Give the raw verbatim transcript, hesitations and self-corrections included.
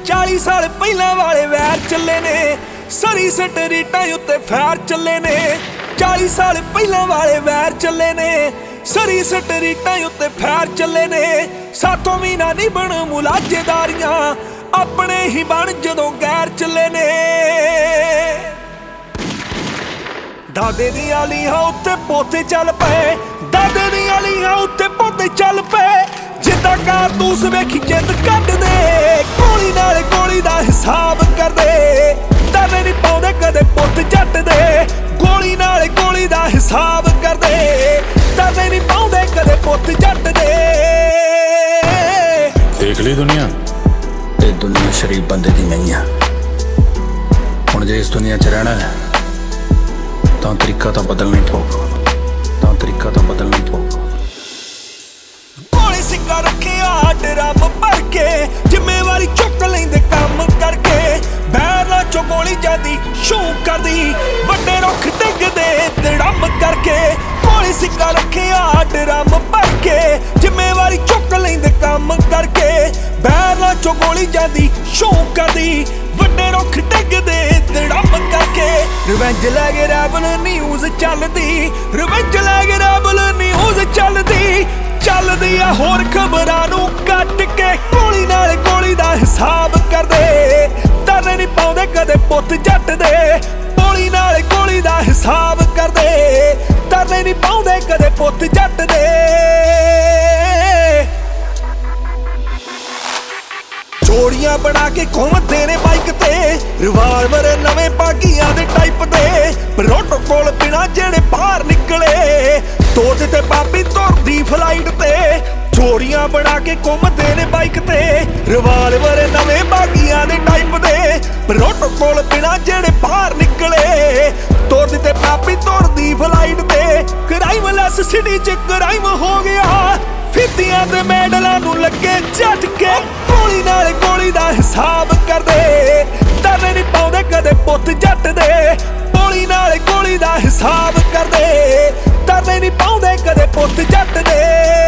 चाली साल पहला वाले वैर चले ने सरी स्ट्रीटां उत्ते फैर चले ने चाली साल पहला वाले वैर चले ने सरी स्ट्रीटां उत्ते फैर चले ने सातों भी ना नहीं बन मुलाजेदारियां अपने ही बन जदों गैर चले ने दादे दियां लीहां उत्ते पोते चल पे दादे दियां लीहां उत्ते पोते चल पे जिद्दां कारतूस वेखी जिद कढ दे गोली नाल गोली दा हिसाब कर दे दादे नहीं पाउंदे कदे पुੱਤ जट दे गोली नाल गोली दा हिसाब कर दे दादे नहीं पाउंदे कदे पुੱਤ जट दे देख ली दुनिया ये दुनिया शरीफ बंदे दी नहीं है हुण जे इस दुनिया च रहना है तां तरीका तां बदलना ही पऊगा तां तरीका तां बदलना ही पऊगा गोली सिक्का रखिया ड्रम भर के जिम्मेवारी चुक लैंदे काम करके बैरां चों गोली जादी शू करदी वड्डे रुख डिगदे धड़म करके गोली सिक्का रखिया ड्रम भर के जिम्मेवारी चुक लैंदे काम करके बैरां चों गोली जादी शू करदी वड्डे रुख डिगदे धड़म करके रिवेंज लैके रैबल न्यूज़ चलदी रिवेंज लैके रैबल न्यूज़ चलदी चलदी आ होर खबरां नूं कट के गोली नाल गोली दा हिसाब कर दे तरले नहीं पाउंदे कदे पुੱਤ जट दे गोली नाल गोली दा हिसाब कर दे तरले नहीं पाउंदे कदे पुੱਤ जट दे जोड़ियां बना के घूमदे ने बाइक ते रिवाल्वर नवे भागियां दे टाइप दे प्रोटोकॉल बिना जेड़े बाहर निकले तोड़ दिते बाबी तुरदी फ्लाइट ते जोड़ियां बना के घूमदे ने बाइक ते रिवाल्वर नवे भागियां दे टाइप दे प्रोटोकॉल बिना जेड़े बाहर निकले तोड़ दिते बाबी तुरदी फ्लाइट ते क्राइम लैस सिटी च क्राइम हो गया फितियां ते मैडलां नूं लगे झटके गोली नाल गोली दा हिसाब कर दे तरले नहीं पाउंदे कदे पुੱਤ जट दे गोली नाल गोली दा हिसाब कर दे तरले नहीं पाउंदे कदे पुੱਤ जट दे